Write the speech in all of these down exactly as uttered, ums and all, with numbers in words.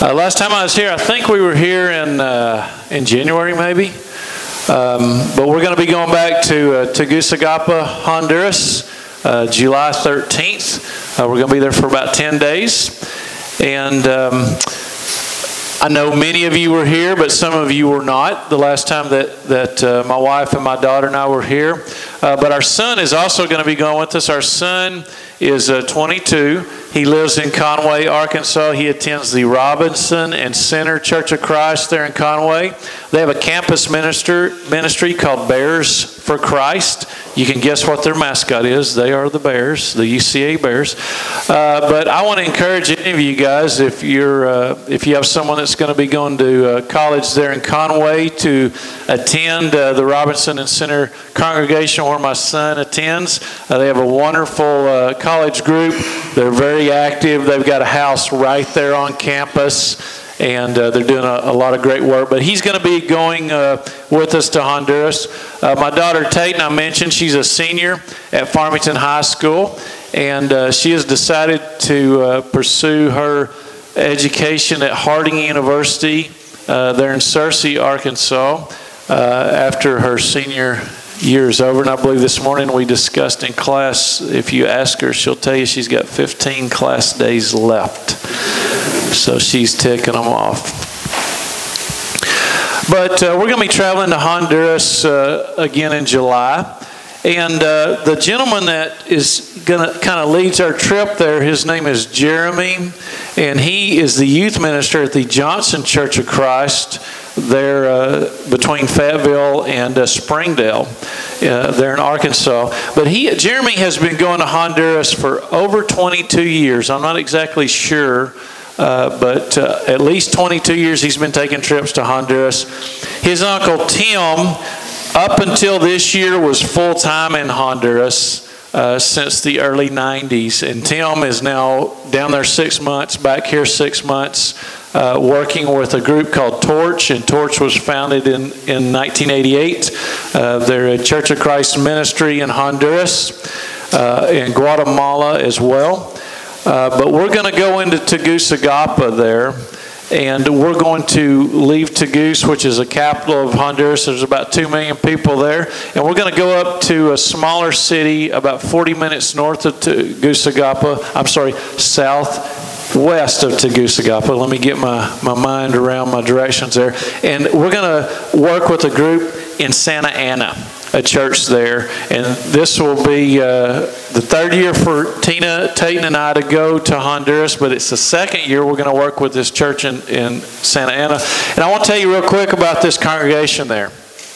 Uh, last time I was here, I think we were here in uh, in January, maybe. Um, but we're going to be going back to uh, Tegucigalpa, Honduras, uh, July thirteenth. Uh, we're going to be there for about ten days. And um, I know many of you were here, but some of you were not the last time that, that uh, my wife and my daughter and I were here. Uh, but our son is also going to be going with us. Our son is uh, twenty-two. He lives in Conway, Arkansas. He attends the Robinson and Center Church of Christ there in Conway. They have a campus minister, ministry called Bears for Christ. You can guess what their mascot is. They are the Bears, the U C A Bears. Uh, but I want to encourage any of you guys, if you're, uh, if you have someone that's going to be going to uh, college there in Conway, to attend uh, the Robinson and Center congregation where my son attends. Uh, they have a wonderful uh, college group. They're very active. They've got a house right there on campus. And uh, they're doing a, a lot of great work. But he's going to be going uh, with us to Honduras. Uh, my daughter Tate, I mentioned, she's a senior at Farmington High School. And uh, she has decided to uh, pursue her education at Harding University uh, there in Searcy, Arkansas, uh, after her senior year is over. And I believe this morning we discussed in class, if you ask her, she'll tell you she's got fifteen class days left. So she's ticking them off. But uh, we're going to be traveling to Honduras uh, again in July. And uh, the gentleman that is going to kind of leads our trip there, his name is Jeremy. And he is the youth minister at the Johnson Church of Christ there uh, between Fayetteville and uh, Springdale uh, there in Arkansas. But he, Jeremy has been going to Honduras for over twenty-two years. I'm not exactly sure. Uh, but uh, at least twenty-two years he's been taking trips to Honduras. His uncle Tim, up until this year, was full-time in Honduras uh, since the early nineties. And Tim is now down there six months, back here six months, uh, working with a group called Torch. And Torch was founded in, in nineteen eighty-eight. Uh, they're a Church of Christ ministry in Honduras, uh, in Guatemala as well. Uh, but we're going to go into Tegucigalpa there, and we're going to leave Tegus, which is the capital of Honduras. There's about two million people there. And we're going to go up to a smaller city about forty minutes north of Tegucigalpa. I'm sorry, southwest of Tegucigalpa. Let me get my, my mind around my directions there. And we're going to work with a group in Santa Ana, a church there. And this will be uh, the third year for Tina, Tate, and I to go to Honduras, but it's the second year we're going to work with this church in, in Santa Ana. And I want to tell you real quick about this congregation there.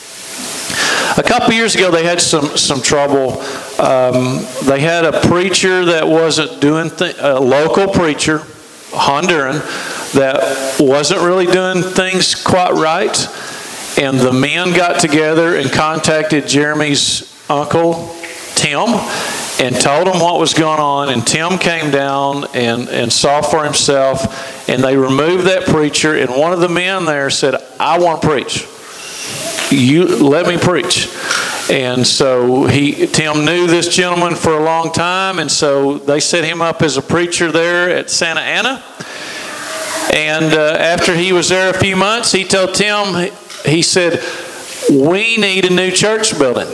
A couple years ago, they had some, some trouble. Um, they had a preacher that wasn't doing, th- a local preacher, Honduran, that wasn't really doing things quite right. And the men got together and contacted Jeremy's uncle, Tim, and told him what was going on. And Tim came down and, and saw for himself. And they removed that preacher. And one of the men there said, I want to preach. You let me preach. And so he, Tim knew this gentleman for a long time. And so they set him up as a preacher there at Santa Ana. And uh, after he was there a few months, he told Tim, he said, we need a new church building.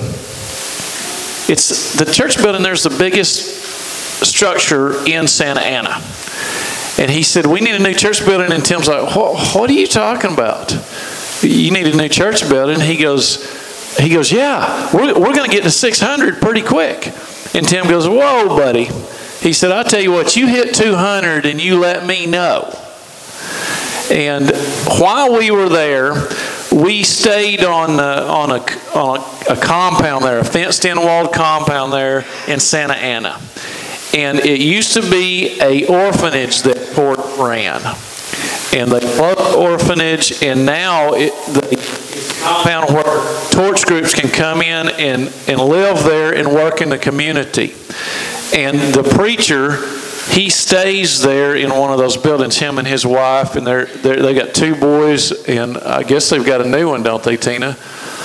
It's the church building there's the biggest structure in Santa Ana. And he said, we need a new church building. And Tim's like, what, what are you talking about? You need a new church building? He goes, he goes, yeah, we're, we're going to get to six hundred pretty quick. And Tim goes, whoa, buddy. He said, I'll tell you what, you hit two hundred and you let me know. And while we were there, we stayed on uh, on, a, on a, a compound there, a fenced-in walled compound there in Santa Ana. And it used to be a orphanage that Torch ran. And they closed the orphanage, and now it, the compound where Torch groups can come in and, and live there and work in the community. And the preacher, he stays there in one of those buildings, him and his wife, and they're, they're, they got two boys, and I guess they've got a new one, don't they, Tina?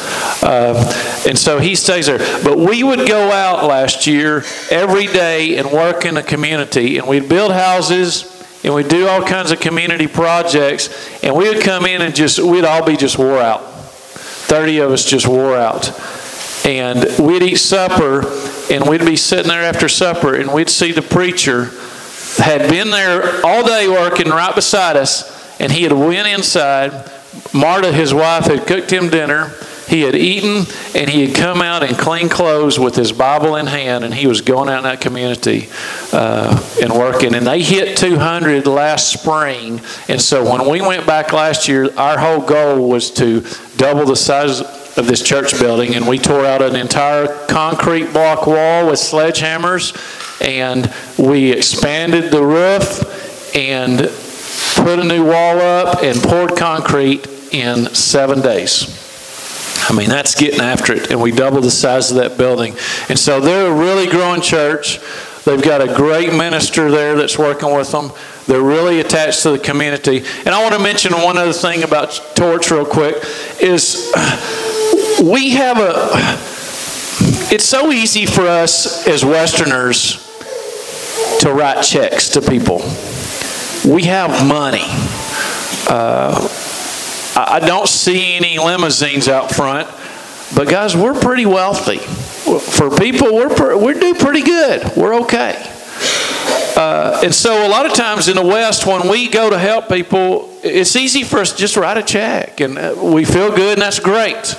Uh, and so he stays there. But we would go out last year every day and work in the community, and we'd build houses, and we'd do all kinds of community projects, and we would come in and just, we'd all be just wore out. thirty of us just wore out. And we'd eat supper, and we'd be sitting there after supper, and we'd see the preacher had been there all day working right beside us, and he had went inside. Marta, his wife, had cooked him dinner. He had eaten, and he had come out in clean clothes with his Bible in hand, and he was going out in that community uh, and working. And they hit two hundred last spring. And so when we went back last year, our whole goal was to double the size of this church building, and we tore out an entire concrete block wall with sledgehammers, and we expanded the roof and put a new wall up and poured concrete in seven days. I mean, that's getting after it. And we doubled the size of that building. And so they're a really growing church. They've got a great minister there that's working with them. They're really attached to the community. And I want to mention one other thing about Torch real quick is we have a, it's so easy for us as Westerners to write checks to people. We have money. Uh, I don't see any limousines out front, but guys, we're pretty wealthy. For people, we're we do pretty good. We're okay. Uh, and so a lot of times in the West, when we go to help people, it's easy for us to just write a check, and we feel good, and that's great.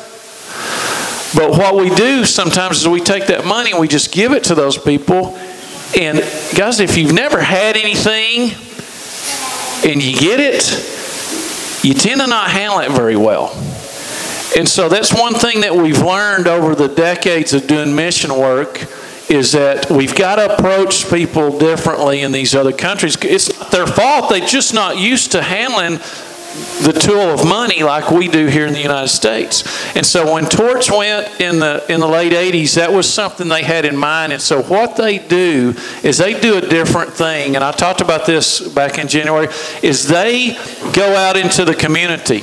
But what we do sometimes is we take that money and we just give it to those people. And guys, if you've never had anything and you get it, you tend to not handle it very well. And so that's one thing that we've learned over the decades of doing mission work, is that we've got to approach people differently in these other countries. It's not their fault. They're just not used to handling the tool of money like we do here in the United States. And so when Torch went in the in the late eighties, that was something they had in mind. And so what they do is they do a different thing. And I talked about this back in January, is they go out into the community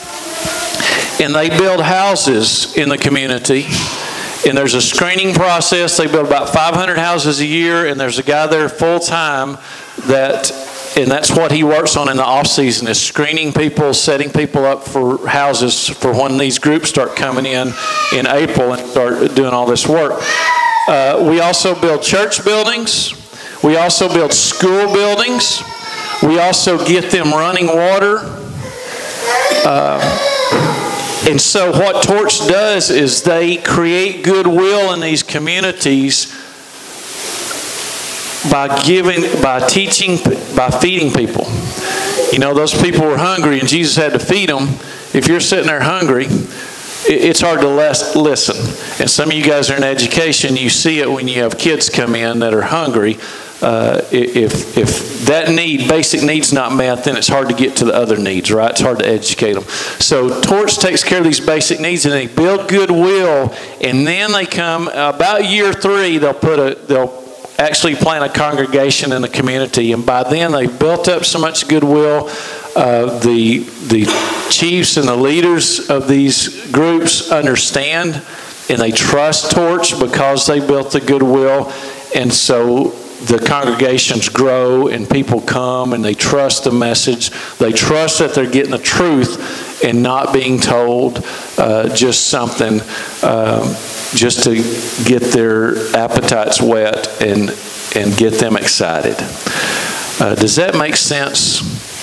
and they build houses in the community. And there's a screening process. They build about five hundred houses a year, and there's a guy there full time that, and that's what he works on in the off season, is screening people, setting people up for houses for when these groups start coming in in April and start doing all this work. Uh, we also build church buildings. We also build school buildings. We also get them running water. Uh, And so what Torch does is they create goodwill in these communities by giving, by teaching, by feeding people. You know, those people were hungry and Jesus had to feed them. If you're sitting there hungry, it's hard to listen. And some of you guys are in education, you see it when you have kids come in that are hungry. Uh, if if that need, basic needs not met, then it's hard to get to the other needs, right? It's hard to educate them. So Torch takes care of these basic needs, and they build goodwill, and then they come, about year three, they'll put a, they'll actually plant a congregation in the community, and by then they've built up so much goodwill. Uh, the the chiefs and the leaders of these groups understand, and they trust Torch because they built the goodwill, and so the congregations grow and people come and they trust the message. They trust that they're getting the truth and not being told uh, just something um, just to get their appetites wet and and get them excited. Uh, does that make sense?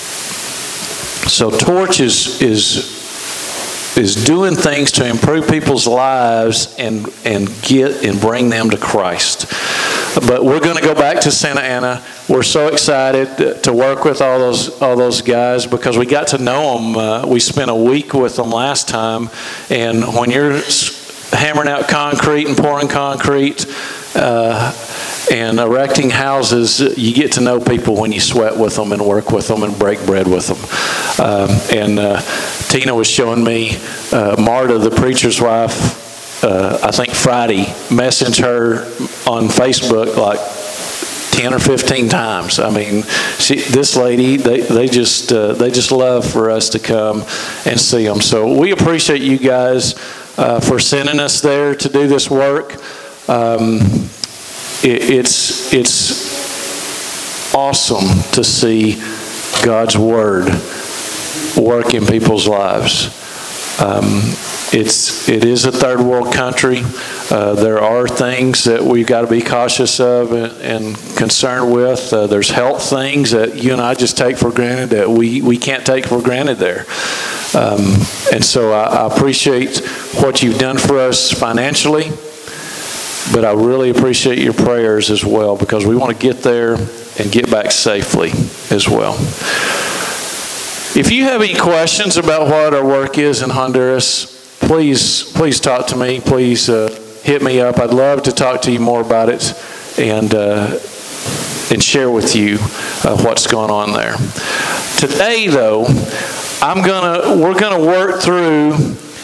So Torch is is is doing things to improve people's lives and and get and bring them to Christ. But we're going to go back to Santa Ana. We're so excited to work with all those all those guys because we got to know them. Uh, we spent a week with them last time, and when you're hammering out concrete and pouring concrete uh, and erecting houses, you get to know people when you sweat with them and work with them and break bread with them. Um, and uh, Tina was showing me uh, Marta, the preacher's wife. Uh, I think Friday, messaged her on Facebook like ten or fifteen times. I mean, she, this lady, they they just uh, they just love for us to come and see them. So we appreciate you guys uh, for sending us there to do this work. Um, it, it's it's awesome to see God's Word work in people's lives. Um, it's it is a third world country. Uh, there are things that we've got to be cautious of and, and concerned with. Uh, there's health things that you and I just take for granted that we, we can't take for granted there. Um, and so I, I appreciate what you've done for us financially, but I really appreciate your prayers as well, because we want to get there and get back safely as well. If you have any questions about what our work is in Honduras, please please talk to me. Please uh, hit me up. I'd love to talk to you more about it and uh, and share with you uh, what's going on there. Today, though, I'm gonna we're gonna work through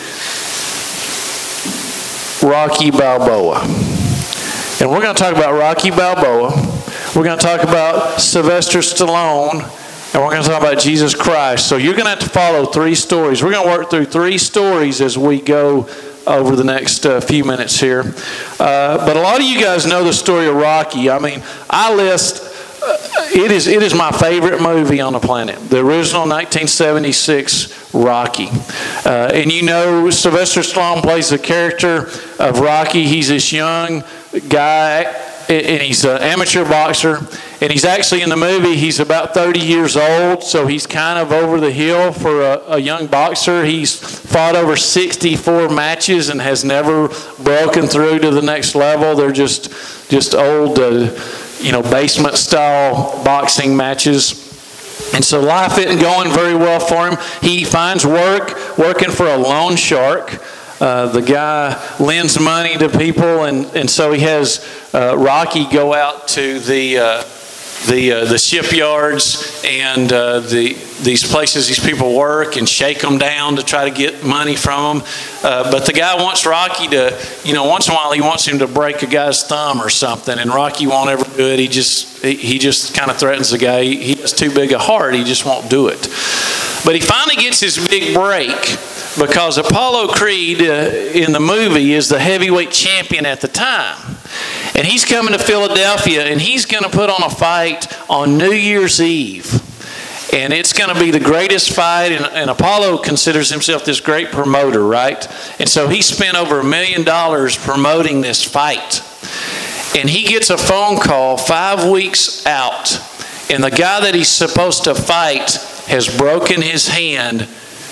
Rocky Balboa, and we're gonna talk about Rocky Balboa. We're gonna talk about Sylvester Stallone. And we're going to talk about Jesus Christ. So you're going to have to follow three stories. We're going to work through three stories as we go over the next uh, few minutes here. Uh, but a lot of you guys know the story of Rocky. I mean, I list, uh, it is it is my favorite movie on the planet. The original nineteen seventy-six Rocky. Uh, and you know Sylvester Stallone plays the character of Rocky. He's this young guy, and he's an amateur boxer. And he's actually in the movie, he's about thirty years old, so he's kind of over the hill for a, a young boxer. He's fought over sixty-four matches and has never broken through to the next level. They're just just old, uh, you know, basement-style boxing matches. And so life isn't going very well for him. He finds work working for a loan shark. Uh, the guy lends money to people, and, and so he has uh, Rocky go out to the uh, the uh, the shipyards and uh, the these places these people work and shake them down to try to get money from them. Uh, but the guy wants Rocky to, you know, once in a while he wants him to break a guy's thumb or something, and Rocky won't ever do it. He just he, he just kind of threatens the guy. He, he has too big a heart. He just won't do it. But he finally gets his big break, because Apollo Creed uh, in the movie is the heavyweight champion at the time. And he's coming to Philadelphia, and he's going to put on a fight on New Year's Eve. And it's going to be the greatest fight, and, and Apollo considers himself this great promoter, right? And so he spent over a million dollars promoting this fight. And he gets a phone call five weeks out, and the guy that he's supposed to fight has broken his hand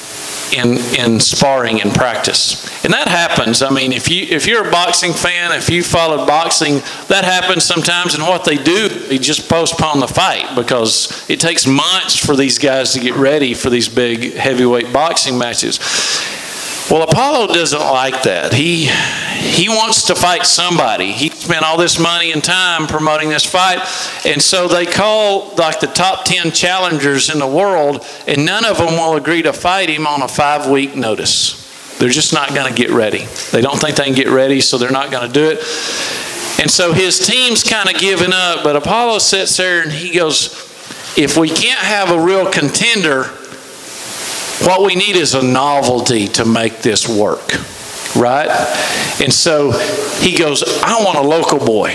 in in sparring and practice. And that happens. I mean, if you if you're a boxing fan, if you followed boxing, that happens sometimes. And what they do, they just postpone the fight, because it takes months for these guys to get ready for these big heavyweight boxing matches. Well, Apollo doesn't like that. He he wants to fight somebody. He spent all this money and time promoting this fight. And so they call like the top ten challengers in the world, and none of them will agree to fight him on a five-week notice. They're just not going to get ready. They don't think they can get ready, so they're not going to do it. And so his team's kind of giving up, but Apollo sits there and he goes, if we can't have a real contender, what we need is a novelty to make this work, right? And so he goes, I want a local boy.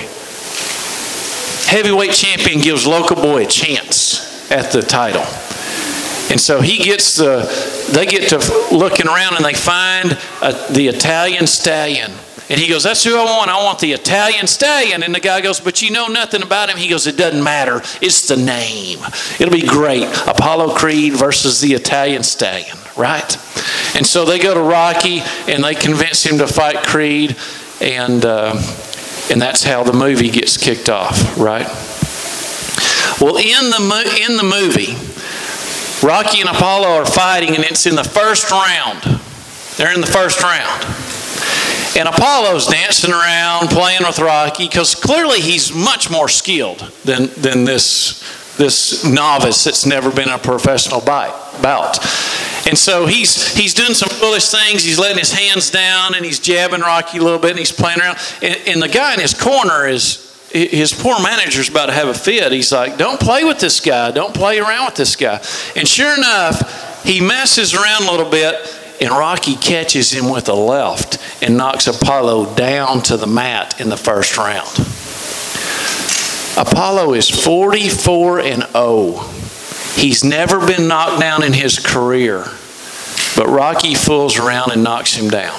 Heavyweight champion gives local boy a chance at the title. And so he gets the, they get to looking around and they find a, the Italian Stallion. And he goes, that's who I want. I want the Italian Stallion. And the guy goes, but you know nothing about him. He goes, it doesn't matter. It's the name. It'll be great. Apollo Creed versus the Italian Stallion, right? And so they go to Rocky and they convince him to fight Creed. And, uh, and that's how the movie gets kicked off, right? Well, in the, in the movie, Rocky and Apollo are fighting, and it's in the first round. They're in the first round. And Apollo's dancing around, playing with Rocky, because clearly he's much more skilled than, than this, this novice that's never been in a professional bout. And so he's he's doing some foolish things. He's letting his hands down, and he's jabbing Rocky a little bit, and he's playing around. And, and the guy in his corner is, his poor manager's about to have a fit. He's like, don't play with this guy. Don't play around with this guy. And sure enough, he messes around a little bit, and Rocky catches him with a left and knocks Apollo down to the mat in the first round. Apollo is forty-four and oh He's never been knocked down in his career, but Rocky fools around and knocks him down.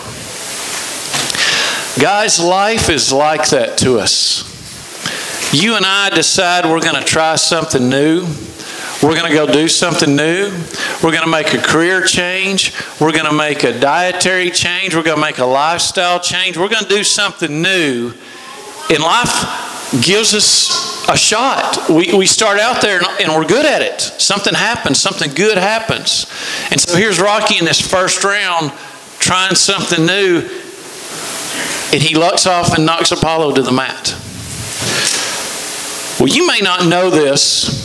Guys, life is like that to us. You and I decide we're going to try something new. We're going to go do something new. We're going to make a career change. We're going to make a dietary change. We're going to make a lifestyle change. We're going to do something new. And life gives us a shot. We, we start out there and we're good at it. Something happens. Something good happens. And so here's Rocky in this first round trying something new. And he lucks off and knocks Apollo to the mat. Well, you may not know this,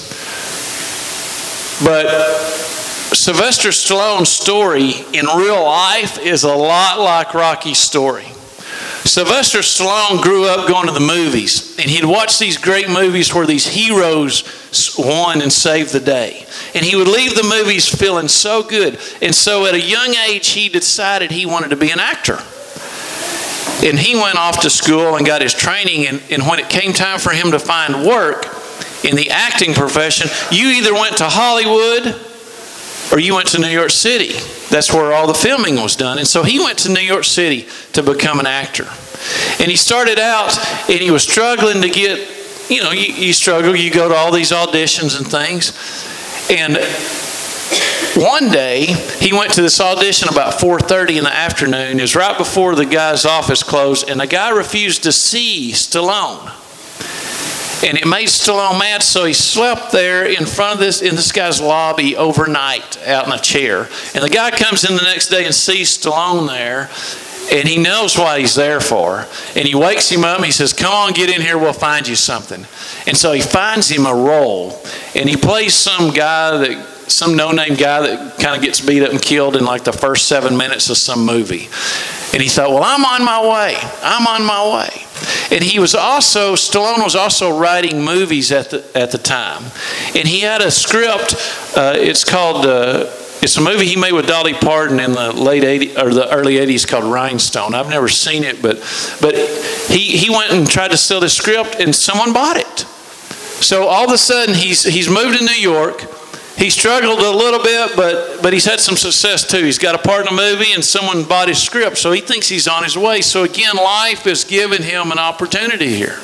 but Sylvester Stallone's story in real life is a lot like Rocky's story. Sylvester Stallone grew up going to the movies, and he'd watch these great movies where these heroes won and saved the day. And he would leave the movies feeling so good. And so at a young age, he decided he wanted to be an actor. And he went off to school and got his training, and, and when it came time for him to find work in the acting profession, you either went to Hollywood or you went to New York City. That's where all the filming was done. And so he went to New York City to become an actor. And he started out and he was struggling to get, you know, you, you struggle, you go to all these auditions and things. And one day, he went to this audition about four thirty in the afternoon. It was right before the guy's office closed, and the guy refused to see Stallone. And it made Stallone mad, so he slept there in front of this, in this guy's lobby overnight out in a chair. And the guy comes in the next day and sees Stallone there, and he knows what he's there for. And he wakes him up and he says, "Come on, get in here, we'll find you something." And so he finds him a role, and he plays some guy that some no-name guy that kind of gets beat up and killed in like the first seven minutes of some movie. And he thought, well, I'm on my way. I'm on my way. And he was also, Stallone was also writing movies at the at the time. And he had a script, uh, it's called, uh, it's a movie he made with Dolly Parton in the late eighties, or the early eighties called Rhinestone. I've never seen it, but but he, he went and tried to sell the script and someone bought it. So all of a sudden he's he's moved to New York. He struggled a little bit, but but he's had some success too. He's got a part in a movie and someone bought his script, so he thinks he's on his way. So again, life is giving him an opportunity here.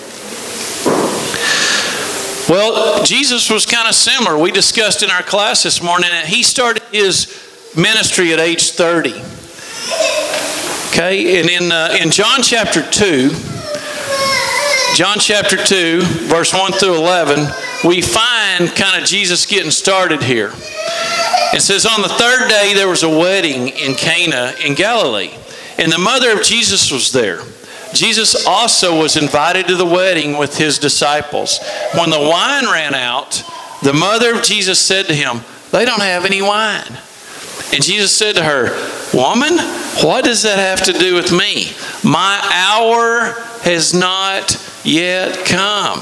Well, Jesus was kind of similar. We discussed in our class this morning that he started his ministry at age thirty. Okay, and in uh, in John chapter two, John chapter two, verse one through eleven, we find kind of Jesus getting started here. It says, on the third day there was a wedding in Cana in Galilee, and the mother of Jesus was there. Jesus also was invited to the wedding with his disciples. When the wine ran out, the mother of Jesus said to him, "They don't have any wine." And Jesus said to her, "Woman, what does that have to do with me? My hour has not yet come."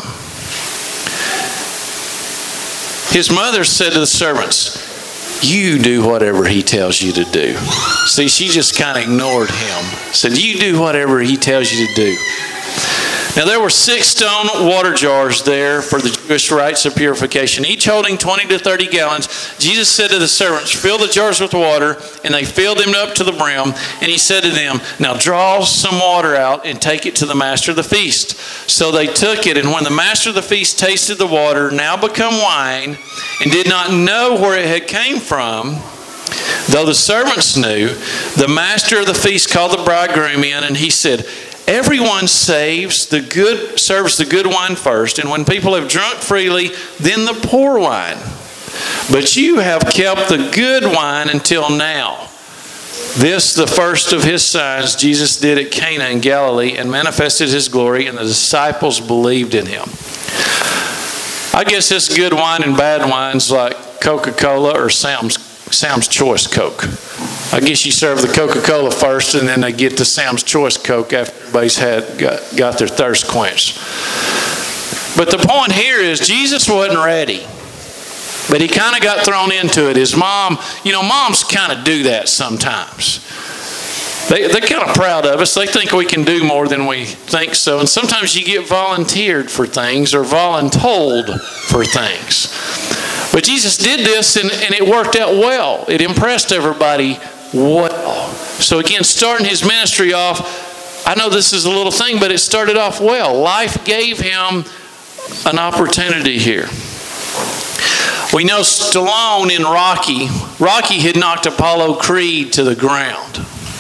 His mother said to the servants, "You do whatever he tells you to do." See, she just kind of ignored him. Said, "You do whatever he tells you to do." Now there were six stone water jars there for the Jewish rites of purification, each holding twenty to thirty gallons. Jesus said to the servants, "Fill the jars with water," and they filled them up to the brim. And he said to them, "Now draw some water out and take it to the master of the feast." So they took it, and when the master of the feast tasted the water, now become wine, and did not know where it had came from, though the servants knew, the master of the feast called the bridegroom in, and he said, "Everyone saves the good, serves the good wine first, and when people have drunk freely, then the poor wine. But you have kept the good wine until now." This, the first of his signs, Jesus did at Cana in Galilee and manifested his glory, and the disciples believed in him. I guess this good wine and bad wine's like Coca-Cola or Sam's, Sam's Choice Coke. I guess you serve the Coca-Cola first, and then they get the Sam's Choice Coke after everybody's had got, got their thirst quenched. But the point here is Jesus wasn't ready, but he kind of got thrown into it. His mom, you know, moms kind of do that sometimes. They, they're kind of proud of us. They think we can do more than we think so. And sometimes you get volunteered for things or voluntold for things. But Jesus did this, and, and it worked out well. It impressed everybody well. So again, starting his ministry off, I know this is a little thing, but it started off well. Life gave him an opportunity here. We know Stallone in Rocky, Rocky had knocked Apollo Creed to the ground.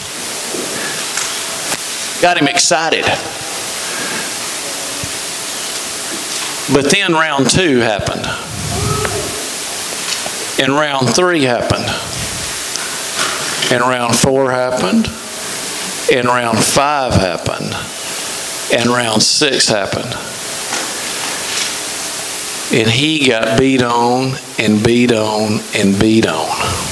Got him excited. But then round two happened. And round three happened. And round four happened. And round five happened. And round six happened. And he got beat on and beat on and beat on.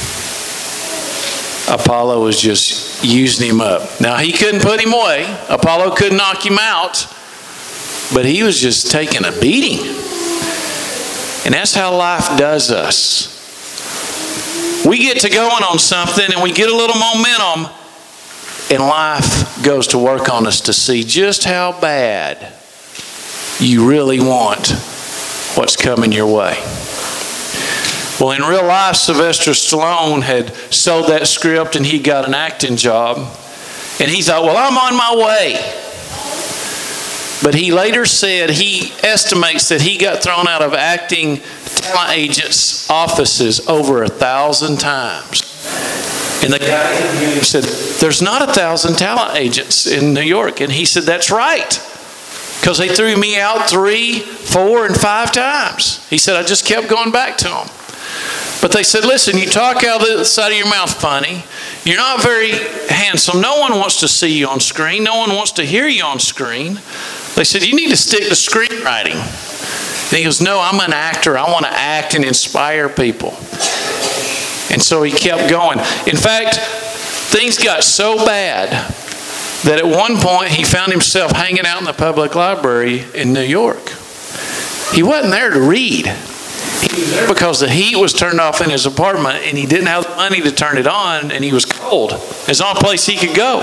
Apollo was just using him up. Now, he couldn't put him away. Apollo couldn't knock him out. But he was just taking a beating. And that's how life does us. We get to going on something and we get a little momentum, and life goes to work on us to see just how bad you really want what's coming your way. Well, in real life, Sylvester Stallone had sold that script and he got an acting job. And he thought, well, I'm on my way. But he later said he estimates that he got thrown out of acting talent agents' offices over a thousand times. And the guy said, there's not a thousand talent agents in New York. And he said, that's right. Because they threw me out three, four, and five times. He said, I just kept going back to them. But they said, listen, you talk out the side of your mouth funny. You're not very handsome. No one wants to see you on screen. No one wants to hear you on screen. They said, you need to stick to screenwriting. And he goes, no, I'm an actor. I want to act and inspire people. And so he kept going. In fact, things got so bad that at one point he found himself hanging out in the public library in New York. He wasn't there to read. He was there because the heat was turned off in his apartment and he didn't have the money to turn it on, and he was cold. There's no place he could go.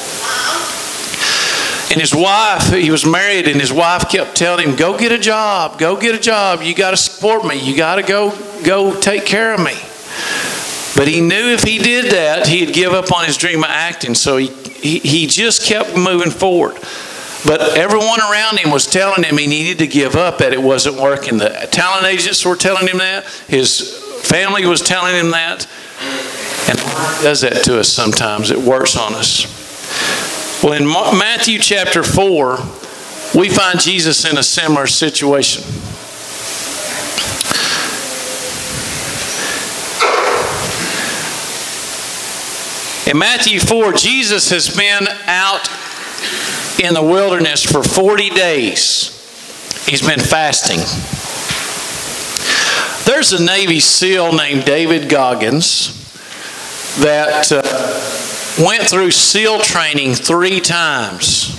And his wife, he was married, and his wife kept telling him, go get a job, go get a job. You got to support me. You got to go, go take care of me. But he knew if he did that, he'd give up on his dream of acting. So he, he, he just kept moving forward. But everyone around him was telling him he needed to give up, that it wasn't working. The talent agents were telling him that. His family was telling him that. And it does that to us sometimes. It works on us. Well, in Matthew chapter four, we find Jesus in a similar situation. In Matthew four, Jesus has been out in the wilderness for forty days. He's been fasting. There's a Navy SEAL named David Goggins that uh, went through SEAL training three times.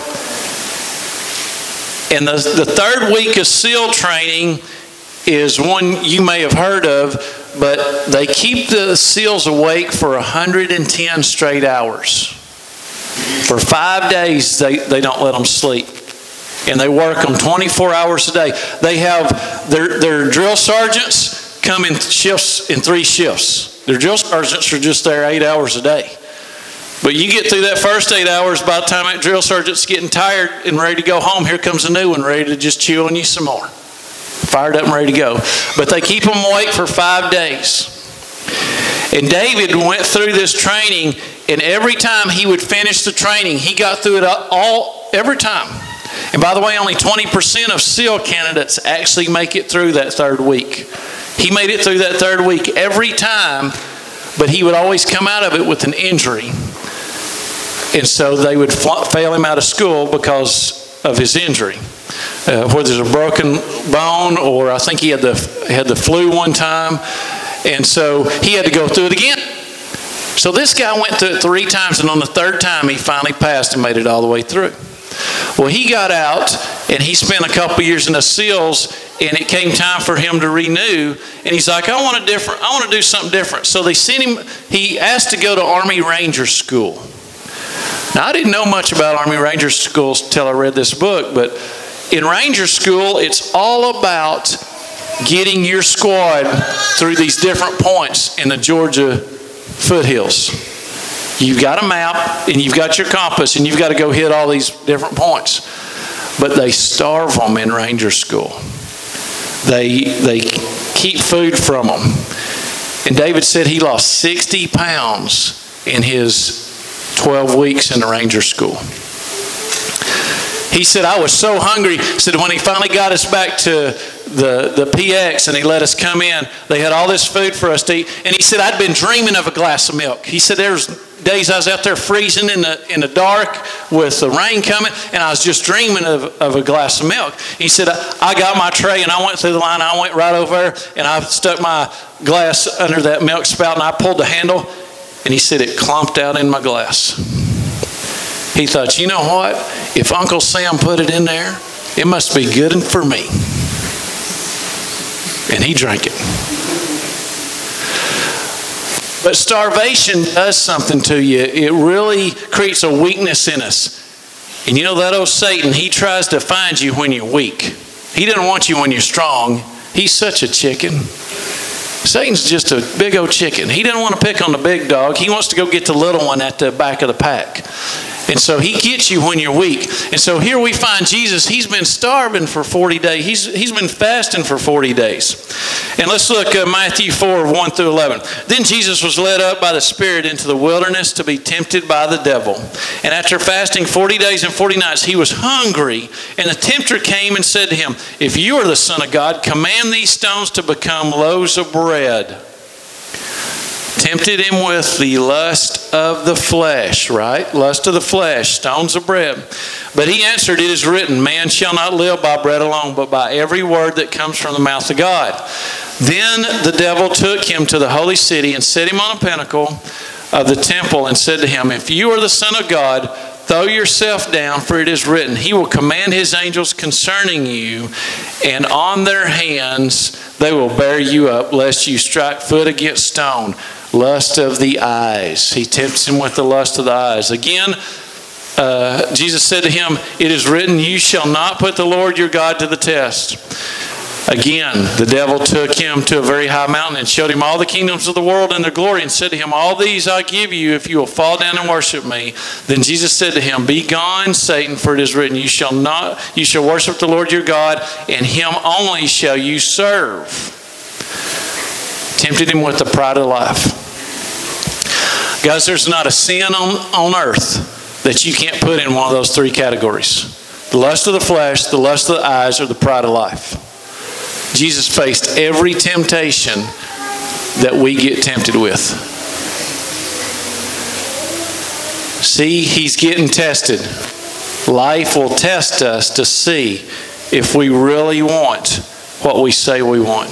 And the, the third week of SEAL training is one you may have heard of, but they keep the SEALs awake for one hundred ten straight hours. For five days, they, they don't let them sleep. And they work them twenty-four hours a day. They have their, their drill sergeants come in shifts, in three shifts. Their drill sergeants are just there eight hours a day. But you get through that first eight hours, by the time that drill sergeant's getting tired and ready to go home, here comes a new one ready to just chew on you some more. Fired up and ready to go. But they keep them awake for five days. And David went through this training, and every time he would finish the training, he got through it all every time. And by the way, only twenty percent of SEAL candidates actually make it through that third week. He made it through that third week every time, but he would always come out of it with an injury. And so they would fail him out of school because of his injury. Uh, whether it's a broken bone, or I think he had the had the flu one time, and so he had to go through it again. So this guy went through it three times, and on the third time he finally passed and made it all the way through. Well, he got out, and he spent a couple years in the SEALs, and it came time for him to renew, and he's like, I want a different, I want to do something different. So they sent him, he asked to go to Army Ranger School. Now, I didn't know much about Army Ranger schools until I read this book, but in Ranger School, it's all about getting your squad through these different points in the Georgia foothills. You've got a map and you've got your compass and you've got to go hit all these different points. But they starve them in Ranger School. They, they keep food from them. And David said he lost sixty pounds in his twelve weeks in the Ranger School. He said, I was so hungry. He said, when he finally got us back to the, the P X and he let us come in, they had all this food for us to eat. And he said, I'd been dreaming of a glass of milk. He said, there was days I was out there freezing in the in the dark with the rain coming, and I was just dreaming of, of a glass of milk. He said, I got my tray and I went through the line. I went right over there and I stuck my glass under that milk spout and I pulled the handle, and he said it clumped out in my glass. He thought, you know what? If Uncle Sam put it in there, it must be good for me. And he drank it. But starvation does something to you. It really creates a weakness in us. And you know that old Satan, he tries to find you when you're weak. He doesn't want you when you're strong. He's such a chicken. Satan's just a big old chicken. He doesn't want to pick on the big dog. He wants to go get the little one at the back of the pack. And so he gets you when you're weak. And so here we find Jesus. He's been starving for forty days. He's, he's been fasting for forty days. And let's look at Matthew four, one through eleven. Then Jesus was led up by the Spirit into the wilderness to be tempted by the devil. And after fasting forty days and forty nights, he was hungry. And the tempter came and said to him, if you are the Son of God, command these stones to become loaves of bread. Tempted him with the lust of the flesh, right? Lust of the flesh, stones of bread. But he answered, it is written, man shall not live by bread alone, but by every word that comes from the mouth of God. Then the devil took him to the holy city and set him on a pinnacle of the temple and said to him, if you are the Son of God, throw yourself down, for it is written, he will command his angels concerning you, and on their hands they will bear you up, lest you strike foot against stone. Lust of the eyes. He tempts him with the lust of the eyes. Again, uh, Jesus said to him, it is written, you shall not put the Lord your God to the test. Again, the devil took him to a very high mountain and showed him all the kingdoms of the world and their glory, and said to him, all these I give you if you will fall down and worship me. Then Jesus said to him, be gone, Satan, for it is written, you shall not, you shall worship the Lord your God, and him only shall you serve. Tempted him with the pride of life. Guys, there's not a sin on, on earth that you can't put in one of those three categories. The lust of the flesh, the lust of the eyes, or the pride of life. Jesus faced every temptation that we get tempted with. See, he's getting tested. Life will test us to see if we really want what we say we want.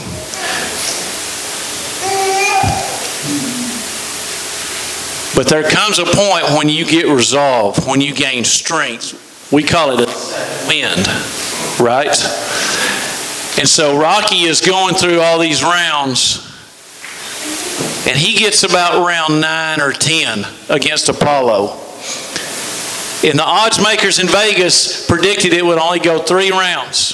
But there comes a point when you get resolve, when you gain strength. We call it a wind, right? And so Rocky is going through all these rounds, and he gets about round nine or ten against Apollo. And the odds makers in Vegas predicted it would only go three rounds.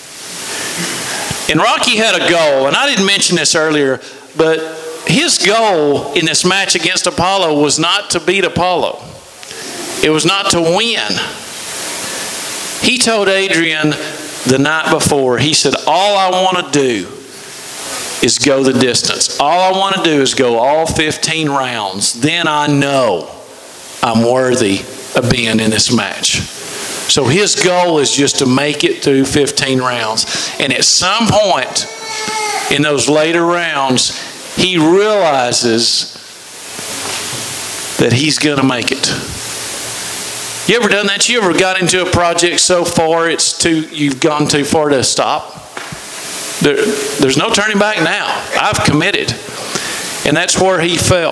And Rocky had a goal, and I didn't mention this earlier, but his goal in this match against Apollo was not to beat Apollo. It was not to win. He told Adrian the night before, he said, all I want to do is go the distance. All I want to do is go all fifteen rounds. Then I know I'm worthy of being in this match. So his goal is just to make it through fifteen rounds. And at some point in those later rounds, he realizes that he's going to make it. You ever done that? You ever got into a project so far it's too you've gone too far to stop? There, there's no turning back now. I've committed. And that's where he fell.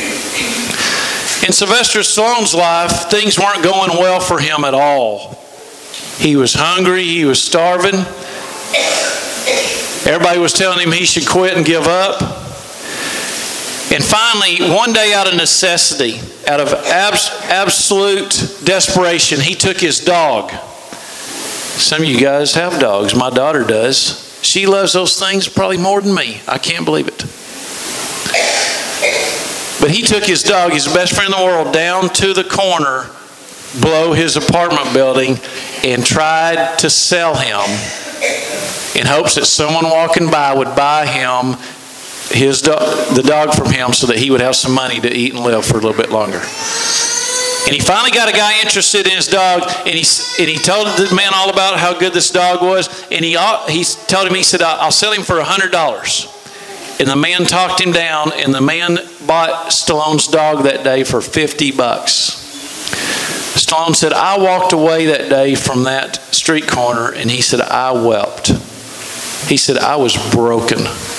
In Sylvester Stallone's life, things weren't going well for him at all. He was hungry. He was starving. Everybody was telling him he should quit and give up. And finally, one day out of necessity, out of abs- absolute desperation, he took his dog. Some of you guys have dogs. My daughter does. She loves those things probably more than me. I can't believe it. But he took his dog, his best friend in the world, down to the corner below his apartment building and tried to sell him in hopes that someone walking by would buy him his do- the dog from him so that he would have some money to eat and live for a little bit longer. And he finally got a guy interested in his dog, and he and he told the man all about how good this dog was. And he he told him, he said, "I'll sell him for a hundred dollars." And the man talked him down, and the man bought Stallone's dog that day for fifty bucks. Stallone said, "I walked away that day from that street corner," and he said, "I wept." He said, "I was broken."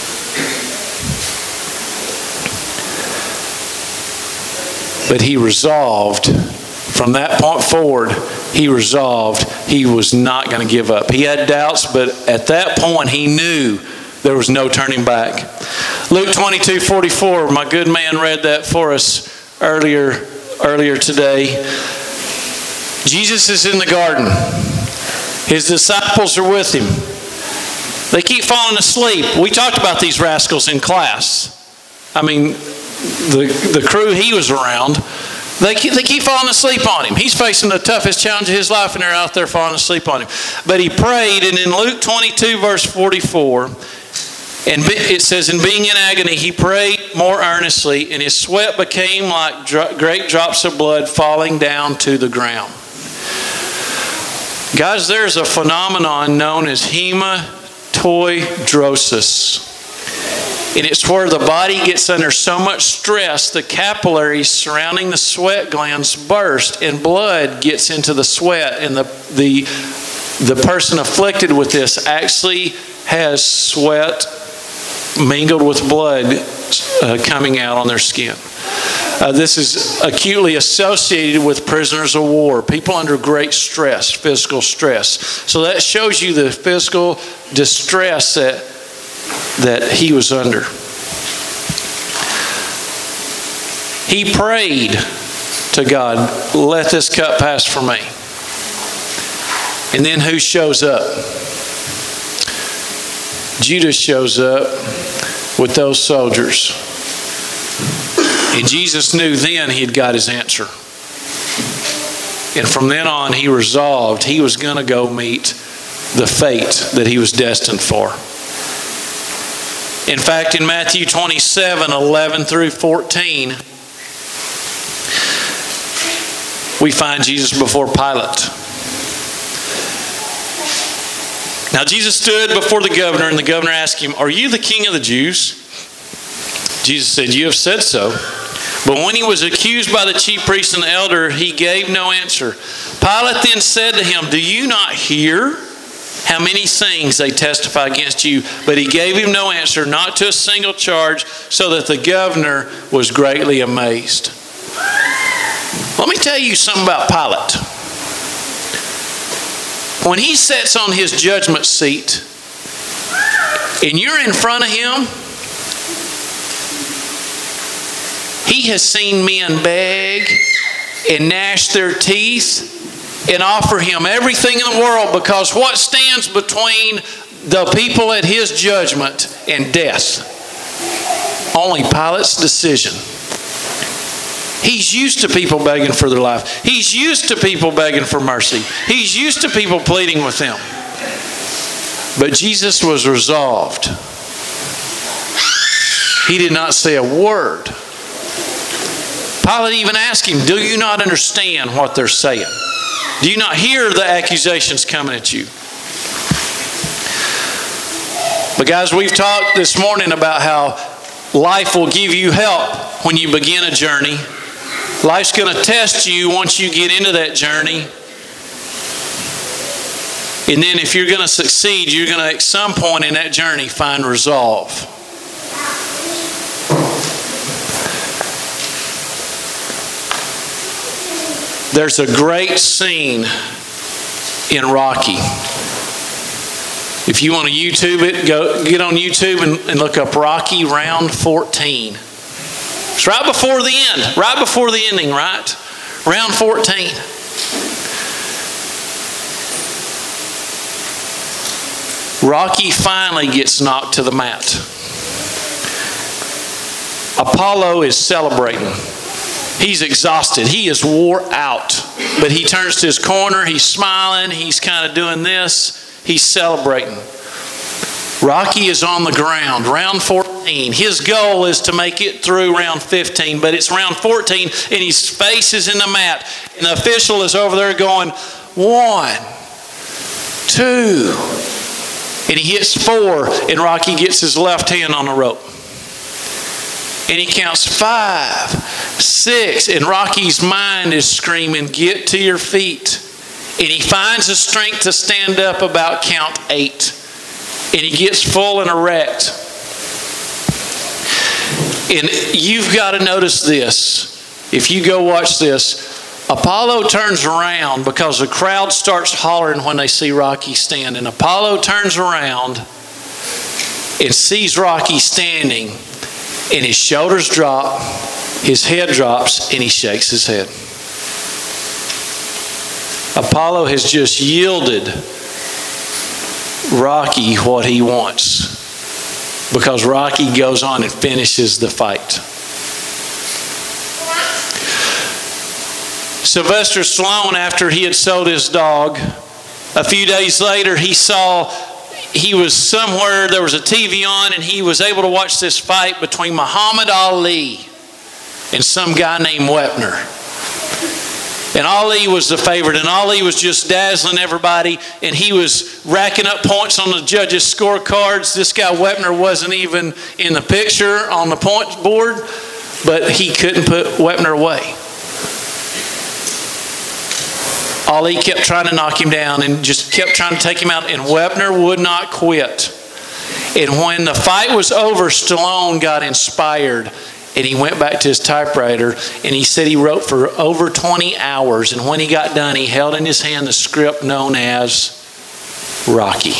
But he resolved, from that point forward, he resolved he was not going to give up. He had doubts, but at that point he knew there was no turning back. Luke twenty-two forty-four, my good man read that for us earlier, earlier today. Jesus is in the garden. His disciples are with him. They keep falling asleep. We talked about these rascals in class. I mean, the the crew he was around, they keep, they keep falling asleep on him. He's facing the toughest challenge of his life, and they're out there falling asleep on him. But he prayed, and in Luke twenty-two, verse forty-four, and it says, "In being in agony, he prayed more earnestly, and his sweat became like dro- great drops of blood falling down to the ground." Guys, there's a phenomenon known as hematidrosis. And it's where the body gets under so much stress, the capillaries surrounding the sweat glands burst, and blood gets into the sweat. And the, the, the person afflicted with this actually has sweat mingled with blood uh, coming out on their skin. Uh, this is acutely associated with prisoners of war, people under great stress, physical stress. So that shows you the physical distress that that he was under. He prayed to God, "Let this cup pass from me." And then who shows up? Judas shows up with those soldiers. And Jesus knew then he had got his answer. And from then on, he resolved he was going to go meet the fate that he was destined for. In fact, in Matthew twenty-seven, eleven through fourteen, we find Jesus before Pilate. Now, Jesus stood before the governor, and the governor asked him, "Are you the king of the Jews?" Jesus said, "You have said so." But when he was accused by the chief priest and the elder, he gave no answer. Pilate then said to him, "Do you not hear how many things they testify against you?" But he gave him no answer, not to a single charge, so that the governor was greatly amazed. Let me tell you something about Pilate. When he sits on his judgment seat, and you're in front of him, he has seen men beg and gnash their teeth and offer him everything in the world, because what stands between the people at his judgment and death? Only Pilate's decision. He's used to people begging for their life. He's used to people begging for mercy. He's used to people pleading with him. But Jesus was resolved. He did not say a word. Pilate even asked him, "Do you not understand what they're saying? Do you not hear the accusations coming at you?" But guys, we've talked this morning about how life will give you help when you begin a journey. Life's going to test you once you get into that journey. And then if you're going to succeed, you're going to, at some point in that journey, find resolve. There's a great scene in Rocky. If you want to YouTube it, go get on YouTube and, and look up Rocky Round fourteen. It's right before the end, right before the ending, right? Round fourteen. Rocky finally gets knocked to the mat. Apollo is celebrating. He's exhausted. He is wore out. But he turns to his corner. He's smiling. He's kind of doing this. He's celebrating. Rocky is on the ground. Round fourteen. His goal is to make it through round fifteen. But it's round fourteen and his face is in the mat. And the official is over there going, one, two. And he hits four. And Rocky gets his left hand on the rope. And he counts five, six, and Rocky's mind is screaming, get to your feet. And he finds the strength to stand up about count eight. And he gets full and erect. And you've got to notice this. If you go watch this, Apollo turns around because the crowd starts hollering when they see Rocky stand. And Apollo turns around and sees Rocky standing. And his shoulders drop, his head drops, and he shakes his head. Apollo has just yielded Rocky what he wants because Rocky goes on and finishes the fight. Sylvester Stallone, after he had sold his dog, a few days later he saw He was somewhere, there was a T V on, and he was able to watch this fight between Muhammad Ali and some guy named Wepner. And Ali was the favorite, and Ali was just dazzling everybody, and he was racking up points on the judges' scorecards. This guy Wepner wasn't even in the picture on the points board, but he couldn't put Wepner away. Ali kept trying to knock him down and just kept trying to take him out, and Wepner would not quit. And when the fight was over, Stallone got inspired, and he went back to his typewriter, and he said he wrote for over twenty hours, and when he got done, he held in his hand the script known as Rocky.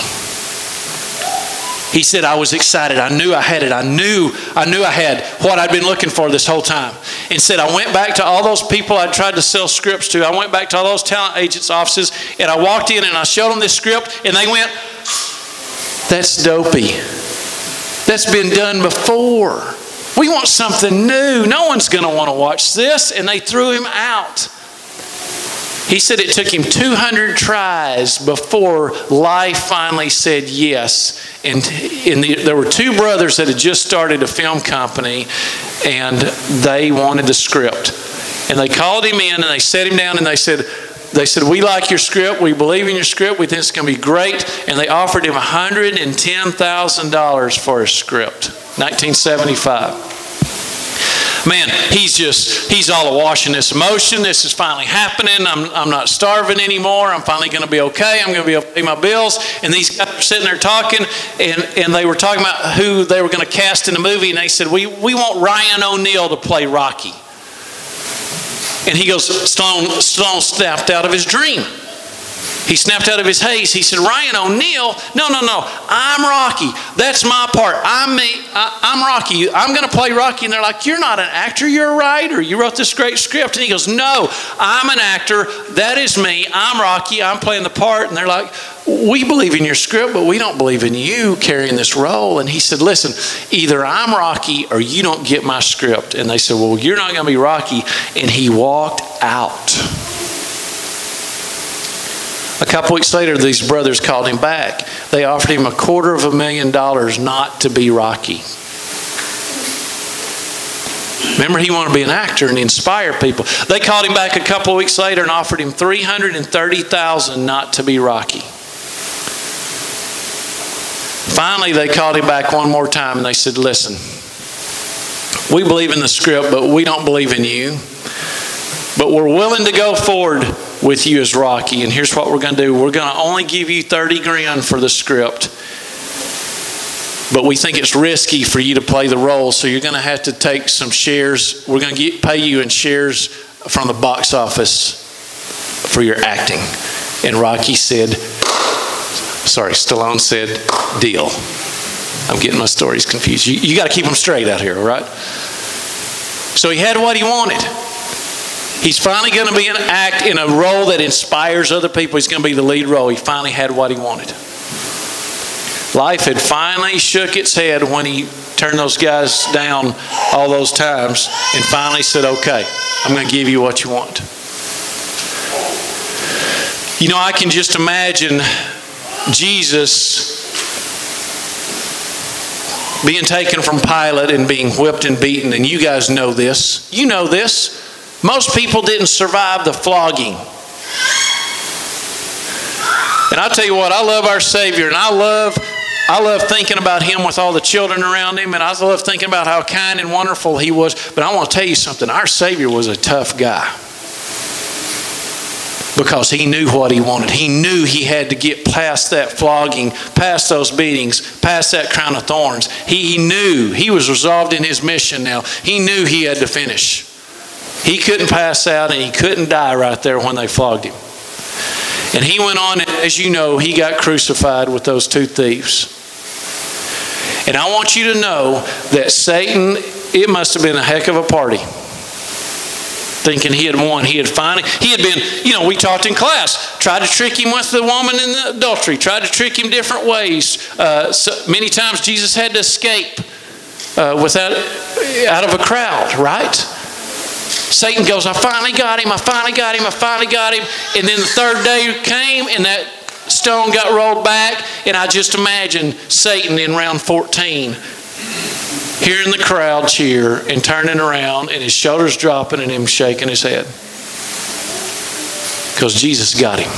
He said, I was excited. I knew I had it. I knew, I knew I had what I'd been looking for this whole time. And said, I went back to all those people I'd tried to sell scripts to. I went back to all those talent agents' offices, and I walked in and I showed them this script, and they went, that's dopey. That's been done before. We want something new. No one's going to want to watch this. And they threw him out. He said it took him two hundred tries before life finally said yes. And in the, there were two brothers that had just started a film company, and they wanted the script. And they called him in and they sat him down and they said, they said, we like your script. We believe in your script. We think it's going to be great. And they offered him one hundred ten thousand dollars for his script. nineteen seventy-five. Man, he's just, he's all awash in this emotion. This is finally happening. I'm, I'm not starving anymore. I'm finally going to be okay. I'm going to be able to pay my bills. And these guys were sitting there talking, and, and they were talking about who they were going to cast in the movie. And they said, we, we want Ryan O'Neal to play Rocky. And he goes, Stallone, Stallone snapped out of his dream. He snapped out of his haze. He said, Ryan O'Neal? No, no, no. I'm Rocky. That's my part. I'm me. I, I'm Rocky. I'm going to play Rocky. And they're like, you're not an actor. You're a writer. You wrote this great script. And he goes, no, I'm an actor. That is me. I'm Rocky. I'm playing the part. And they're like, we believe in your script, but we don't believe in you carrying this role. And he said, listen, either I'm Rocky or you don't get my script. And they said, well, you're not going to be Rocky. And he walked out. A couple weeks later, these brothers called him back. They offered him a quarter of a million dollars not to be Rocky. Remember, he wanted to be an actor and inspire people. They called him back a couple of weeks later and offered him three hundred thirty thousand dollars not to be Rocky. Finally, they called him back one more time and they said, listen, we believe in the script, but we don't believe in you. But we're willing to go forward with you as Rocky. And here's what we're going to do. We're going to only give you thirty grand for the script. But we think it's risky for you to play the role. So you're going to have to take some shares. We're going to get, pay you in shares from the box office for your acting. And Rocky said, sorry, Stallone said, deal. I'm getting my stories confused. You, you got to keep them straight out here, all right? So he had what he wanted. He's finally going to be an act in a role that inspires other people. He's going to be the lead role. He finally had what he wanted. Life had finally shook its head when he turned those guys down all those times and finally said, okay, I'm going to give you what you want. You know, I can just imagine Jesus being taken from Pilate and being whipped and beaten. And you guys know this. You know this. Most people didn't survive the flogging. And I'll tell you what, I love our Savior, and I love I love thinking about Him with all the children around Him, and I love thinking about how kind and wonderful He was. But I want to tell you something. Our Savior was a tough guy because He knew what He wanted. He knew He had to get past that flogging, past those beatings, past that crown of thorns. He, he knew. He was resolved in His mission now. He knew He had to finish. He couldn't pass out, and He couldn't die right there when they flogged Him. And He went on, and as you know, He got crucified with those two thieves. And I want you to know that Satan, it must have been a heck of a party. Thinking he had won. He had finally, he had been, you know, we talked in class, tried to trick him with the woman in the adultery, tried to trick him different ways. Uh, so many times Jesus had to escape uh, without, out of a crowd, right? Satan goes, I finally got him, I finally got him, I finally got him. And then the third day came and that stone got rolled back. And I just imagine Satan in round fourteen hearing the crowd cheer and turning around and his shoulders dropping and him shaking his head. Because Jesus got him.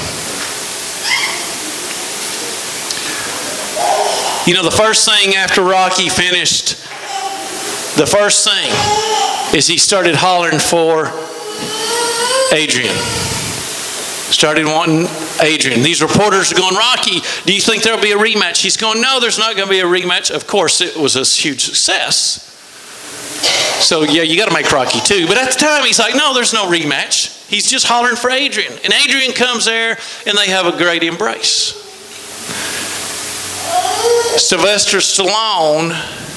You know, the first thing after Rocky finished, the first thing is he started hollering for Adrian. Started wanting Adrian. These reporters are going, Rocky, do you think there'll be a rematch? He's going, no, there's not going to be a rematch. Of course, it was a huge success. So, yeah, you got to make Rocky two. But at the time, he's like, no, there's no rematch. He's just hollering for Adrian. And Adrian comes there, and they have a great embrace. Sylvester Stallone,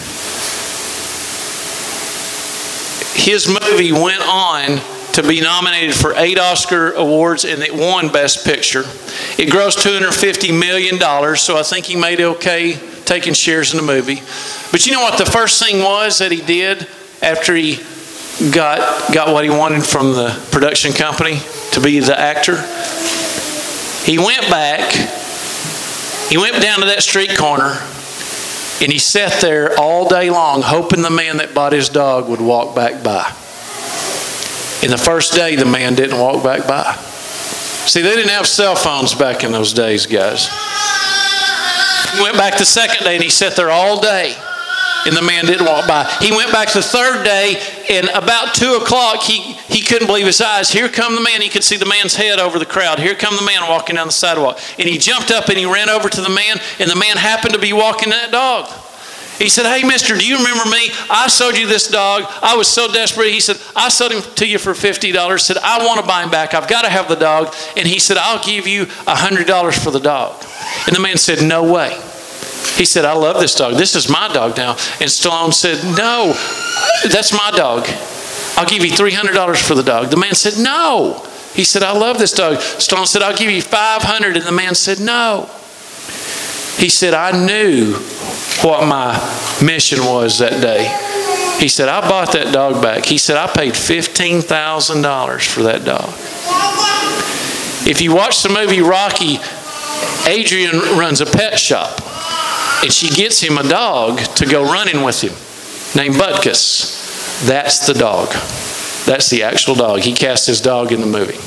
his movie went on to be nominated for eight Oscar awards, and it won Best Picture. It grossed two hundred fifty million dollars, so I think he made okay taking shares in the movie. But you know what the first thing was that he did after he got, got what he wanted from the production company to be the actor? He went back, he went down to that street corner, and he sat there all day long hoping the man that bought his dog would walk back by. And the first day, the man didn't walk back by. See, they didn't have cell phones back in those days, guys. He went back the second day, and he sat there all day, and the man didn't walk by. He went back the third day, and about two o'clock, he, he couldn't believe his eyes. Here come the man. He could see the man's head over the crowd. Here come the man walking down the sidewalk. And he jumped up, and he ran over to the man, and the man happened to be walking that dog. He said, hey, mister, do you remember me? I sold you this dog. I was so desperate. He said, I sold him to you for fifty dollars. He said, I want to buy him back. I've got to have the dog. And he said, I'll give you one hundred dollars for the dog. And the man said, no way. He said, I love this dog. This is my dog now. And Stallone said, no, that's my dog. I'll give you three hundred dollars for the dog. The man said, no. He said, I love this dog. Stallone said, I'll give you five hundred dollars. And the man said, no. He said, I knew what my mission was that day. He said, I bought that dog back. He said, I paid fifteen thousand dollars for that dog. If you watch the movie Rocky, Adrian runs a pet shop. And she gets him a dog to go running with him named Butkus. That's the dog. That's the actual dog. He cast his dog in the movie.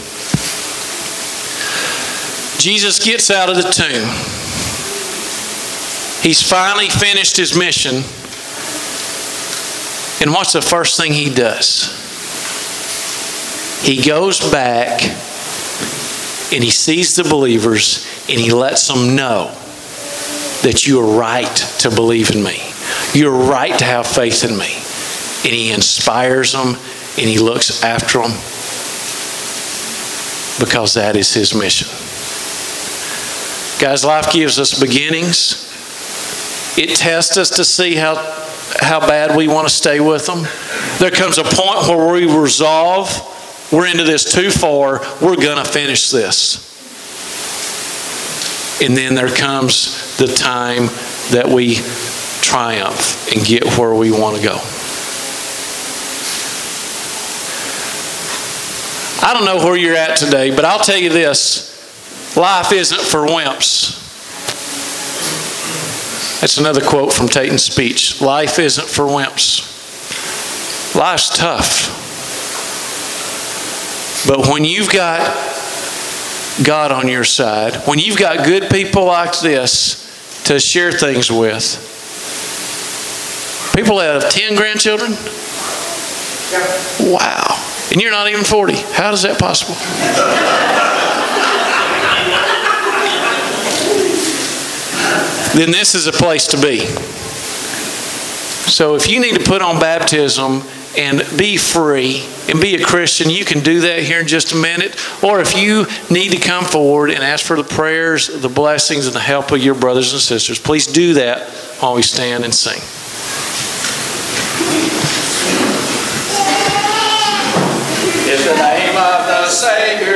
Jesus gets out of the tomb. He's finally finished his mission. And what's the first thing he does? He goes back and he sees the believers and he lets them know that you are right to believe in me. You're right to have faith in me. And he inspires them and he looks after them because that is his mission. Guys, life gives us beginnings. It tests us to see how, how bad we want to stay with them. There comes a point where we resolve, we're into this too far, we're going to finish this. And then there comes the time that we triumph and get where we want to go. I don't know where you're at today, but I'll tell you this: life isn't for wimps. That's another quote from Tatum's speech. Life isn't for wimps. Life's tough. But when you've got God on your side, when you've got good people like this to share things with, people that have ten grandchildren? Wow. And you're not even forty. How is that possible? Then this is a place to be. So if you need to put on baptism and be free and be a Christian, you can do that here in just a minute. Or if you need to come forward and ask for the prayers, the blessings, and the help of your brothers and sisters, please do that while we stand and sing. In the name of the Savior.